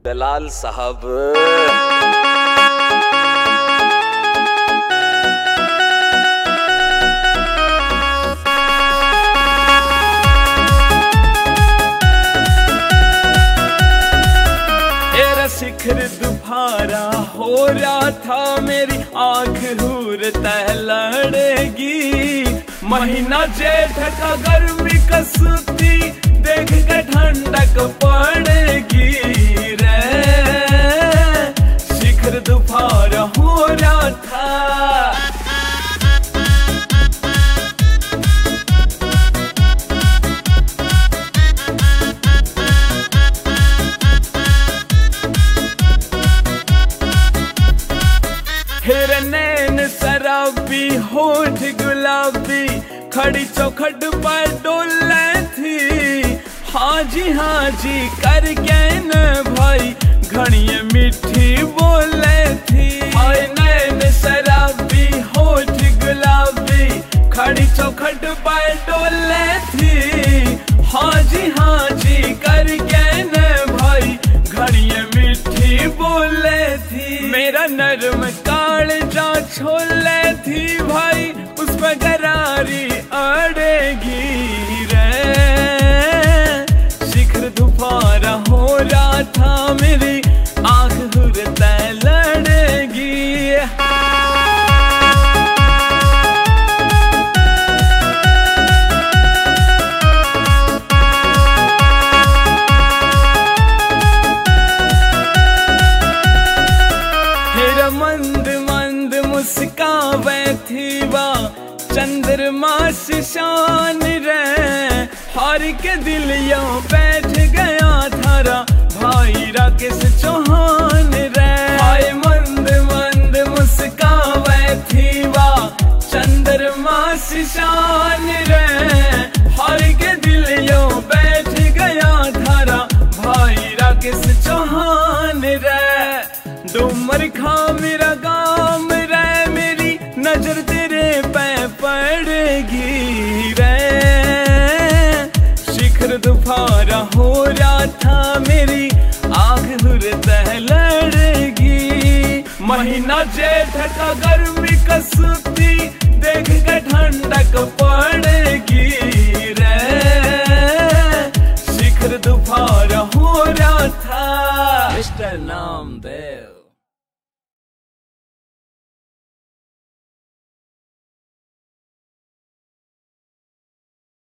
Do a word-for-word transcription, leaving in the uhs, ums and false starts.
दलाल साहब शिखर दुफारा हो रहा था, मेरी आंख हूर तह लड़ेगी। महीना जेठ का गर्मी कसूती देख के ठंडक पड़ेगी रे। शिखर दुफारा हो रहा था, फिर नैन शराबी होठ गुलाबी खड़ी चौखट पर डोले थी। हाँ जी हाँ जी कर के न भाई घड़ियां मीठी बोले थी। हाय नैन शराबी होठ गुलाबी खड़ी चौखट पर डोले थी। हाँ जी हाँ जी कर के न भाई घड़ियां मीठी बोले थी। मेरा नरम कालजा छोले थी भाई, उस पर गरारी अड़ेगी रे। शिखर दुफारा हो रहा था, मेरी आंख हुरते लड़ेगी। मंद मंद मुस्कावे थी वा चंद्रमा से शान रे। हार के दिल यो बैठ गया थारा भाई राकेश चौहान रे। हाय मंद मंद मुस्कावे थी वा चंद्रमा से शान रे। हार के दिल यो बैठ गया थारा भाई राकेश चौहान रे। डूमर खा मेरा गाम रे, मेरी नजर तेरे पे पड़ेगी रे। शिखर दुफारा हो रहा था, मेरी आंख हुरते लड़ेगी। महीना जेठ का गर्मी कसूती देख के ठंडक पड़ेगी रे। शिखर दुफारा हो रहा था। मिस्टर नाम